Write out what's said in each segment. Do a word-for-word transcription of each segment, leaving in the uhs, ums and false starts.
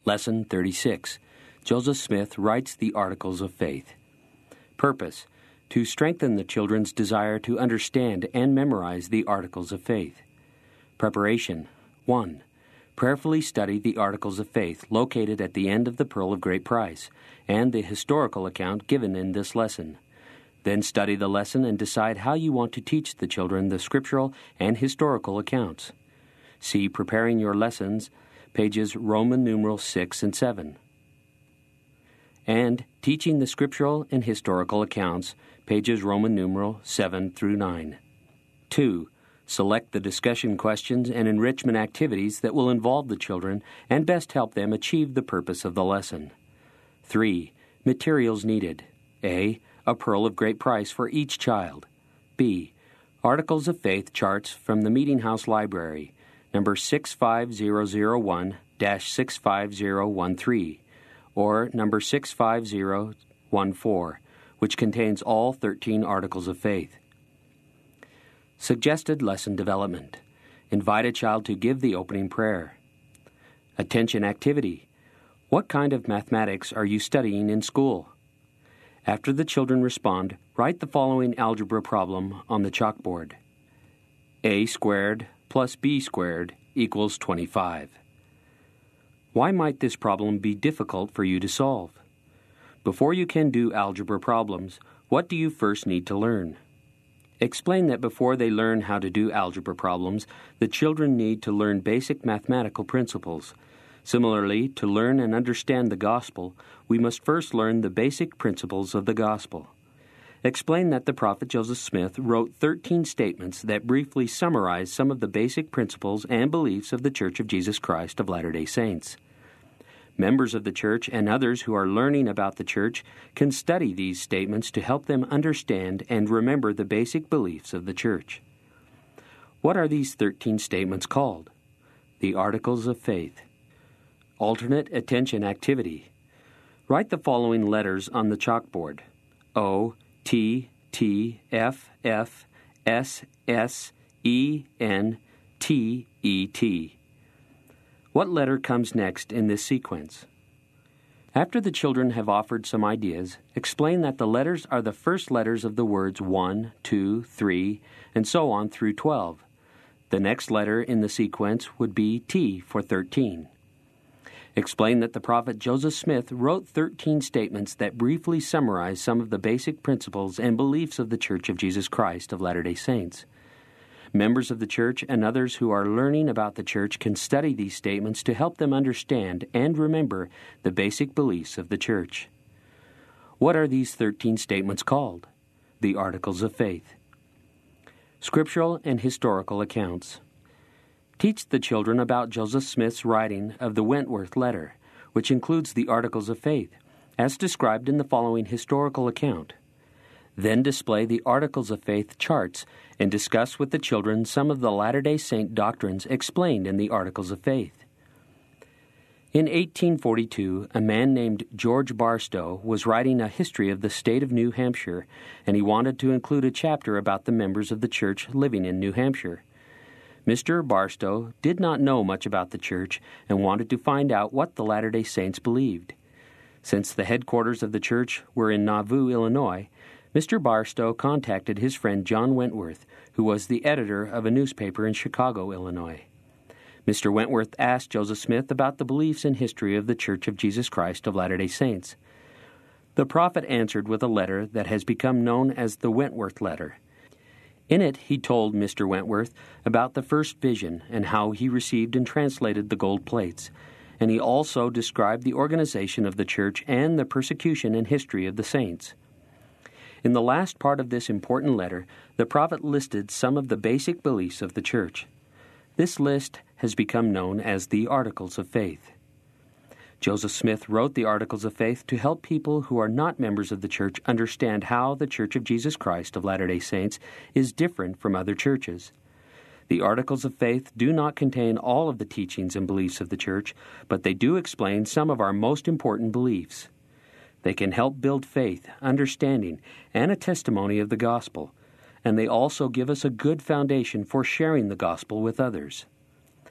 Lesson thirty-six. Joseph Smith writes the Articles of Faith. Purpose: to strengthen the children's desire to understand and memorize the Articles of Faith. Preparation. one. Prayerfully study the Articles of Faith located at the end of the Pearl of Great Price and the historical account given in this lesson. Then study the lesson and decide how you want to teach the children the scriptural and historical accounts. See Preparing Your Lessons, pages Roman numeral six and seven. And Teaching the Scriptural and Historical Accounts, pages Roman numeral seven through nine. two. Select the discussion questions and enrichment activities that will involve the children and best help them achieve the purpose of the lesson. three. Materials needed. A. A Pearl of Great Price for each child. B. Articles of Faith charts from the Meeting House Library, number six five zero zero one dash six five zero one three, or number six five zero one four, which contains all thirteen Articles of Faith. Suggested lesson development. Invite a child to give the opening prayer. Attention activity. What kind of mathematics are you studying in school? After the children respond, write the following algebra problem on the chalkboard. A squared plus b squared equals twenty-five. Why might this problem be difficult for you to solve? Before you can do algebra problems, what do you first need to learn? Explain that before they learn how to do algebra problems, the children need to learn basic mathematical principles. Similarly, to learn and understand the gospel, we must first learn the basic principles of the gospel. Explain that the prophet Joseph Smith wrote thirteen statements that briefly summarize some of the basic principles and beliefs of the Church of Jesus Christ of Latter-day Saints. Members of the church and others who are learning about the church can study these statements to help them understand and remember the basic beliefs of the church. What are these thirteen statements called? The Articles of Faith. Alternate attention activity. Write the following letters on the chalkboard: O, T, T, F, F, S, S, E, N, T, E, T. What letter comes next in this sequence? After the children have offered some ideas, explain that the letters are the first letters of the words one, two, three, and so on through twelve. The next letter in the sequence would be T for thirteen. Explain that the prophet Joseph Smith wrote thirteen statements that briefly summarize some of the basic principles and beliefs of the Church of Jesus Christ of Latter-day Saints. Members of the church and others who are learning about the church can study these statements to help them understand and remember the basic beliefs of the church. What are these thirteen statements called? The Articles of Faith. Scriptural and historical accounts. Teach the children about Joseph Smith's writing of the Wentworth Letter, which includes the Articles of Faith, as described in the following historical account. Then display the Articles of Faith charts and discuss with the children some of the Latter-day Saint doctrines explained in the Articles of Faith. In eighteen forty-two, a man named George Barstow was writing a history of the state of New Hampshire, and he wanted to include a chapter about the members of the church living in New Hampshire. Mister Barstow did not know much about the church and wanted to find out what the Latter-day Saints believed. Since the headquarters of the church were in Nauvoo, Illinois, Mister Barstow contacted his friend John Wentworth, who was the editor of a newspaper in Chicago, Illinois. Mister Wentworth asked Joseph Smith about the beliefs and history of the Church of Jesus Christ of Latter-day Saints. The prophet answered with a letter that has become known as the Wentworth Letter. In it, he told Mister Wentworth about the first vision and how he received and translated the gold plates, and he also described the organization of the church and the persecution and history of the saints. In the last part of this important letter, the prophet listed some of the basic beliefs of the church. This list has become known as the Articles of Faith. Joseph Smith wrote the Articles of Faith to help people who are not members of the church understand how the Church of Jesus Christ of Latter-day Saints is different from other churches. The Articles of Faith do not contain all of the teachings and beliefs of the church, but they do explain some of our most important beliefs. They can help build faith, understanding, and a testimony of the gospel, and they also give us a good foundation for sharing the gospel with others.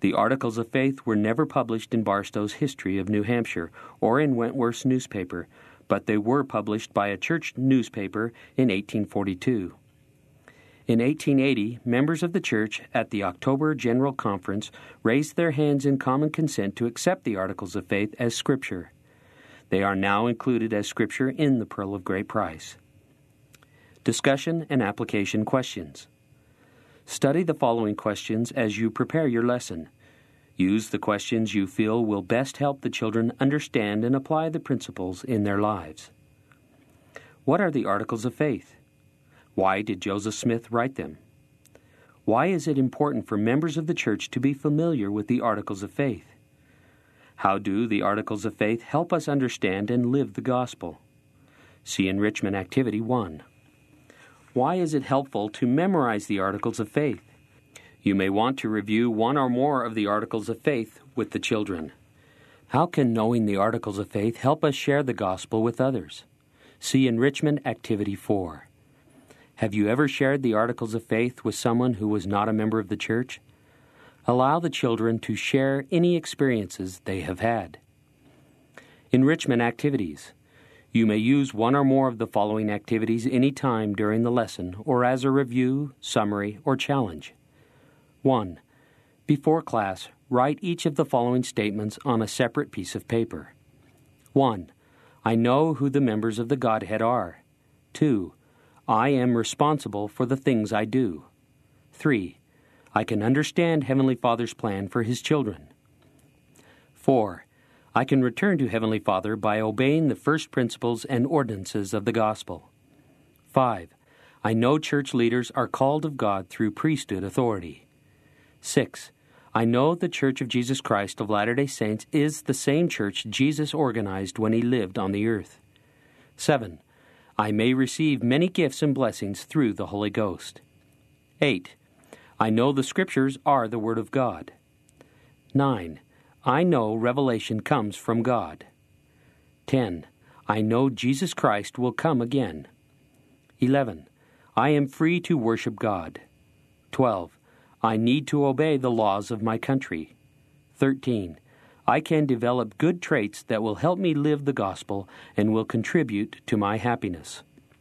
The Articles of Faith were never published in Barstow's History of New Hampshire or in Wentworth's newspaper, but they were published by a church newspaper in eighteen forty-two. In eighteen eighty, members of the church at the October General Conference raised their hands in common consent to accept the Articles of Faith as Scripture. They are now included as Scripture in the Pearl of Great Price. Discussion and application questions. Study the following questions as you prepare your lesson. Use the questions you feel will best help the children understand and apply the principles in their lives. What are the Articles of Faith? Why did Joseph Smith write them? Why is it important for members of the church to be familiar with the Articles of Faith? How do the Articles of Faith help us understand and live the gospel? See Enrichment Activity one. Why is it helpful to memorize the Articles of Faith? You may want to review one or more of the Articles of Faith with the children. How can knowing the Articles of Faith help us share the gospel with others? See Enrichment Activity four. Have you ever shared the Articles of Faith with someone who was not a member of the church? Allow the children to share any experiences they have had. Enrichment Activities. You may use one or more of the following activities any time during the lesson or as a review, summary, or challenge. one. Before class, write each of the following statements on a separate piece of paper. one. I know who the members of the Godhead are. two. I am responsible for the things I do. three. I can understand Heavenly Father's plan for His children. four. I can return to Heavenly Father by obeying the first principles and ordinances of the gospel. five. I know church leaders are called of God through priesthood authority. six. I know the Church of Jesus Christ of Latter-day Saints is the same church Jesus organized when He lived on the earth. seven. I may receive many gifts and blessings through the Holy Ghost. eight. I know the Scriptures are the Word of God. nine. I know revelation comes from God. ten. I know Jesus Christ will come again. eleven. I am free to worship God. twelve. I need to obey the laws of my country. thirteen. I can develop good traits that will help me live the gospel and will contribute to my happiness.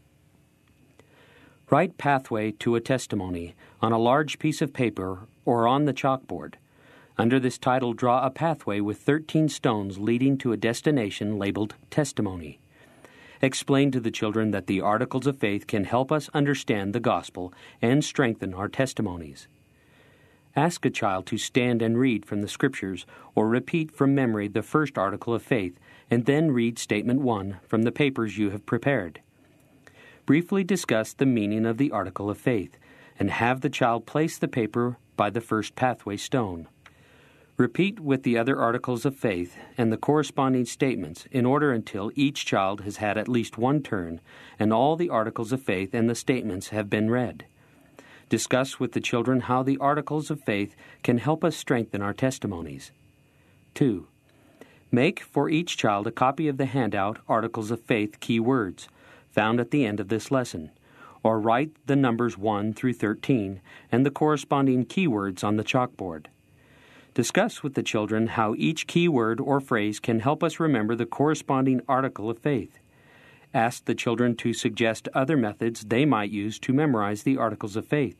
Write Pathway to a Testimony on a large piece of paper or on the chalkboard. Under this title, draw a pathway with thirteen stones leading to a destination labeled Testimony. Explain to the children that the Articles of Faith can help us understand the gospel and strengthen our testimonies. Ask a child to stand and read from the Scriptures or repeat from memory the first Article of Faith and then read Statement one from the papers you have prepared. Briefly discuss the meaning of the Article of Faith and have the child place the paper by the first pathway stone. Repeat with the other Articles of Faith and the corresponding statements in order until each child has had at least one turn and all the Articles of Faith and the statements have been read. Discuss with the children how the Articles of Faith can help us strengthen our testimonies. two. Make for each child a copy of the handout Articles of Faith Key Words, found at the end of this lesson, or write the numbers one through thirteen and the corresponding keywords on the chalkboard. Discuss with the children how each key word or phrase can help us remember the corresponding Article of Faith. Ask the children to suggest other methods they might use to memorize the Articles of Faith.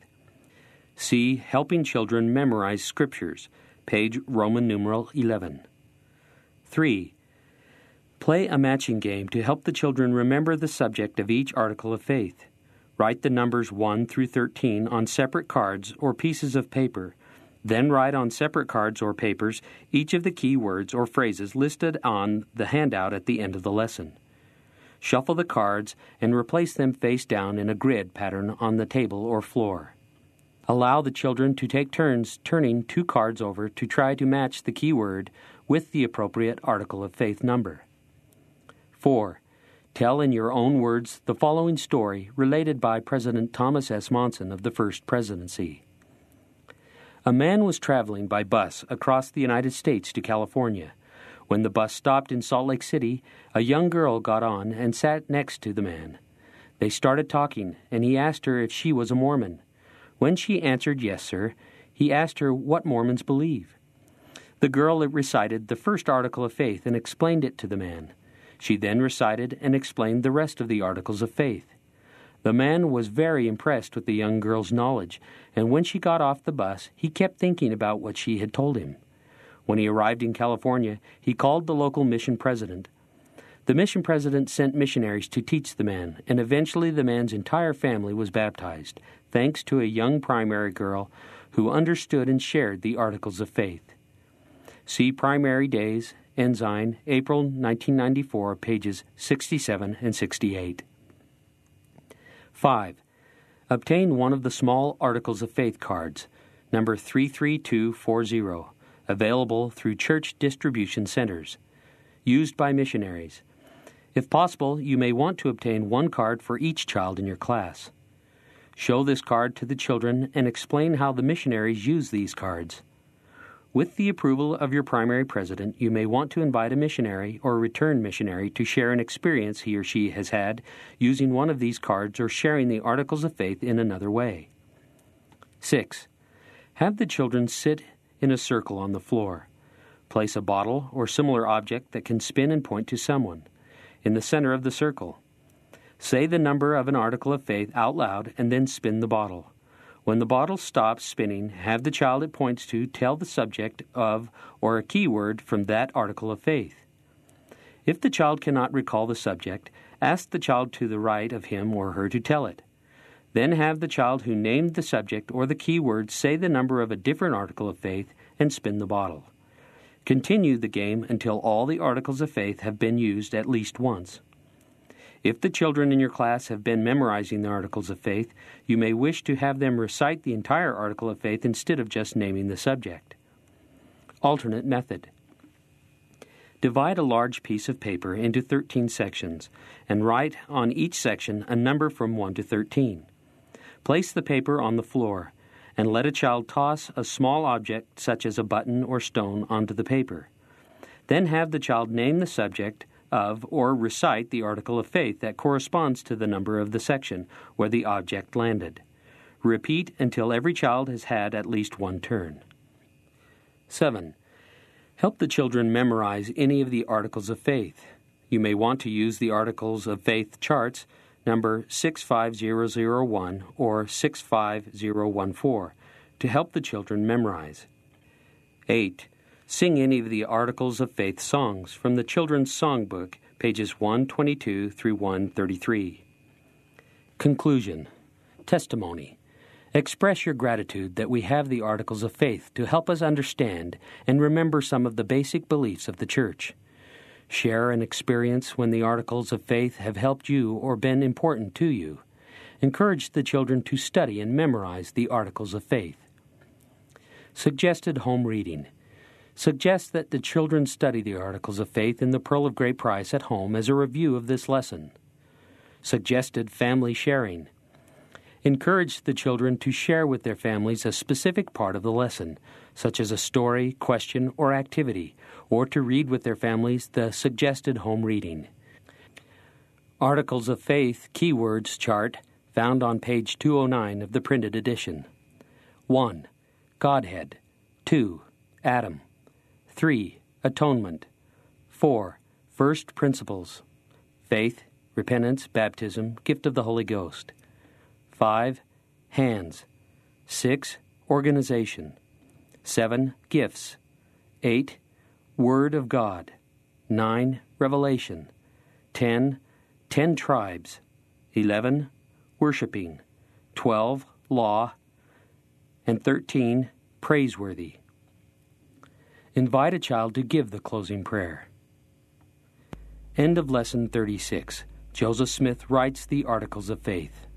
See Helping Children Memorize Scriptures, page Roman numeral eleven. three. Play a matching game to help the children remember the subject of each Article of Faith. Write the numbers one through thirteen on separate cards or pieces of paper. Then write on separate cards or papers each of the key words or phrases listed on the handout at the end of the lesson. Shuffle the cards and replace them face down in a grid pattern on the table or floor. Allow the children to take turns turning two cards over to try to match the key word with the appropriate Article of Faith number. four. Tell in your own words the following story related by President Thomas S. Monson of the First Presidency. A man was traveling by bus across the United States to California. When the bus stopped in Salt Lake City, a young girl got on and sat next to the man. They started talking, and he asked her if she was a Mormon. When she answered, "Yes, sir," he asked her what Mormons believe. The girl recited the first article of faith and explained it to the man. She then recited and explained the rest of the articles of faith. The man was very impressed with the young girl's knowledge, and when she got off the bus, he kept thinking about what she had told him. When he arrived in California, he called the local mission president. The mission president sent missionaries to teach the man, and eventually the man's entire family was baptized, thanks to a young primary girl who understood and shared the articles of faith. See Primary Days, Ensign, April nineteen ninety-four, pages sixty-seven and sixty-eight. five. Obtain one of the small Articles of Faith cards, number three three two four zero, available through church distribution centers, used by missionaries. If possible, you may want to obtain one card for each child in your class. Show this card to the children and explain how the missionaries use these cards. With the approval of your primary president, you may want to invite a missionary or a return missionary to share an experience he or she has had using one of these cards or sharing the Articles of Faith in another way. six. Have the children sit in a circle on the floor. Place a bottle or similar object that can spin and point to someone in the center of the circle. Say the number of an article of faith out loud and then spin the bottle. When the bottle stops spinning, have the child it points to tell the subject of or a key word from that article of faith. If the child cannot recall the subject, ask the child to the right of him or her to tell it. Then have the child who named the subject or the key word say the number of a different article of faith and spin the bottle. Continue the game until all the articles of faith have been used at least once. If the children in your class have been memorizing the articles of faith, you may wish to have them recite the entire article of faith instead of just naming the subject. Alternate method. Divide a large piece of paper into thirteen sections and write on each section a number from one to thirteen. Place the paper on the floor and let a child toss a small object such as a button or stone onto the paper. Then have the child name the subject of or recite the article of faith that corresponds to the number of the section where the object landed. Repeat until every child has had at least one turn. seven. Help the children memorize any of the articles of faith. You may want to use the Articles of Faith charts, number six five zero zero one or six five zero one four, to help the children memorize. eight. Sing any of the Articles of Faith songs from the Children's Songbook, pages one twenty-two through one thirty-three. Conclusion. Testimony. Express your gratitude that we have the Articles of Faith to help us understand and remember some of the basic beliefs of the Church. Share an experience when the Articles of Faith have helped you or been important to you. Encourage the children to study and memorize the Articles of Faith. Suggested home reading. Suggest that the children study the Articles of Faith in the Pearl of Great Price at home as a review of this lesson. Suggested family sharing. Encourage the children to share with their families a specific part of the lesson, such as a story, question, or activity, or to read with their families the suggested home reading. Articles of Faith Keywords Chart found on page two oh nine of the printed edition. one. Godhead. two. Adam. three. Atonement. four. First Principles. Faith, repentance, baptism, gift of the Holy Ghost. five. Hands. six. Organization. seven. Gifts. eight. Word of God. nine. Revelation. ten. Ten tribes. eleven. Worshipping. twelve. Law. And thirteen. Praiseworthy. Invite a child to give the closing prayer. End of Lesson thirty-six. Joseph Smith writes the Articles of Faith.